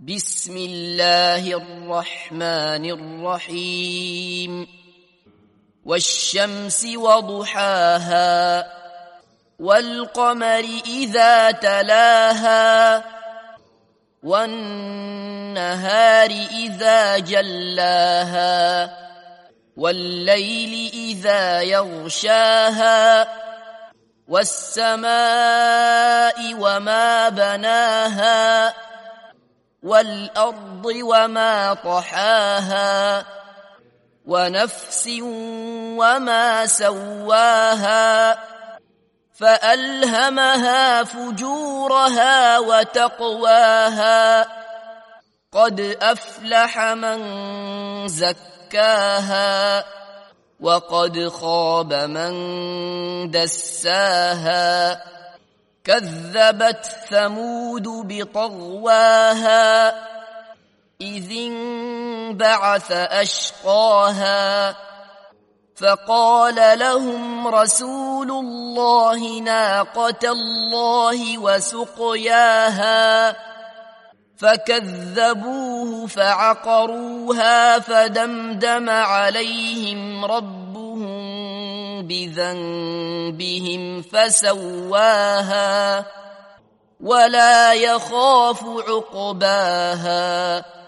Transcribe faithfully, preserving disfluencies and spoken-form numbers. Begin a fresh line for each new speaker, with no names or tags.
بسم الله الرحمن الرحيم والشمس وضحاها والقمر إذا تلاها والنهار إذا جلاها والليل إذا يغشاها والسماء وما بناها والأرض وما طحاها ونفس وما سواها فألهمها فجورها وتقواها قد أفلح من زكاها وقد خاب من دساها كذبت ثمود بطغواها إذ انبعث أشقاها فقال لهم رسول الله ناقة الله وسقياها فكذبوه فعقروها فدمدم عليهم ربهم بذنبهم فسواها ولا يخاف عقباها.